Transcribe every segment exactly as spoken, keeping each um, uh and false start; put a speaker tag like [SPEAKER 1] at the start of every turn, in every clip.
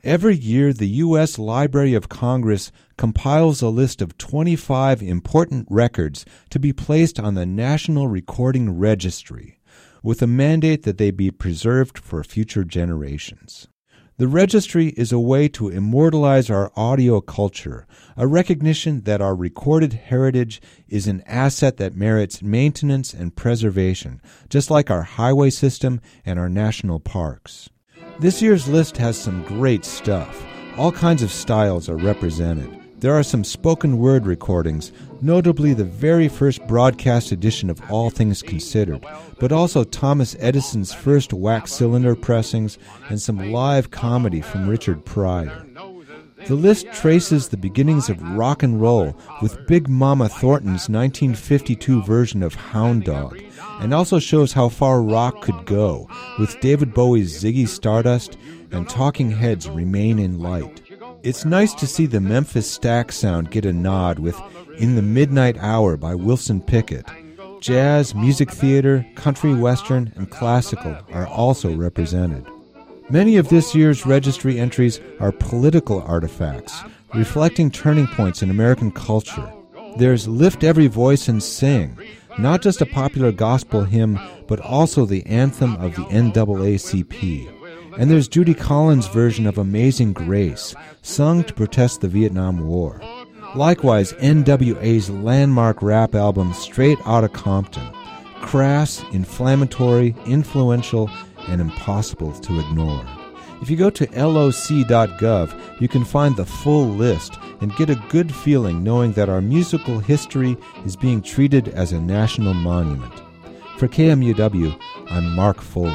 [SPEAKER 1] Every year, the U S Library of Congress compiles a list of twenty-five important records to be placed on the National Recording Registry, with a mandate that they be preserved for future generations. The registry is a way to immortalize our audio culture, a recognition that our recorded heritage is an asset that merits maintenance and preservation, just like our highway system and our national parks. This year's list has some great stuff. All kinds of styles are represented. There are some spoken word recordings, notably the very first broadcast edition of All Things Considered, but also Thomas Edison's first wax cylinder pressings and some live comedy from Richard Pryor. The list traces the beginnings of rock and roll with Big Mama Thornton's nineteen fifty-two version of Hound Dog, and also shows how far rock could go with David Bowie's Ziggy Stardust and Talking Heads' Remain in Light. It's nice to see the Memphis Stax sound get a nod with In the Midnight Hour by Wilson Pickett. Jazz, music theater, country western, and classical are also represented. Many of this year's registry entries are political artifacts, reflecting turning points in American culture. There's Lift Every Voice and Sing, not just a popular gospel hymn, but also the anthem of the N double A C P. And there's Judy Collins' version of Amazing Grace, sung to protest the Vietnam War. Likewise, N W A's landmark rap album Straight Outta Compton, crass, inflammatory, influential, and impossible to ignore. If you go to L O C dot gov, you can find the full list and get a good feeling knowing that our musical history is being treated as a national monument. For K M U W, I'm Mark Foley.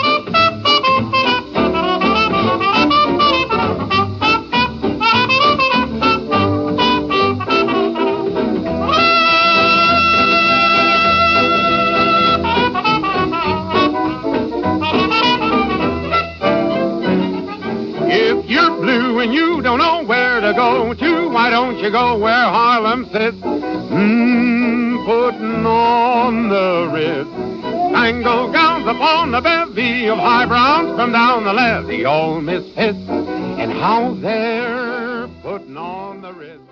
[SPEAKER 2] And you don't know where to go to, why don't you go where Harlem sits? Mmm, putting on the Ritz. Spangled gowns upon the bevy of high browns from down the levee, old misfits, and how they're putting on the Ritz.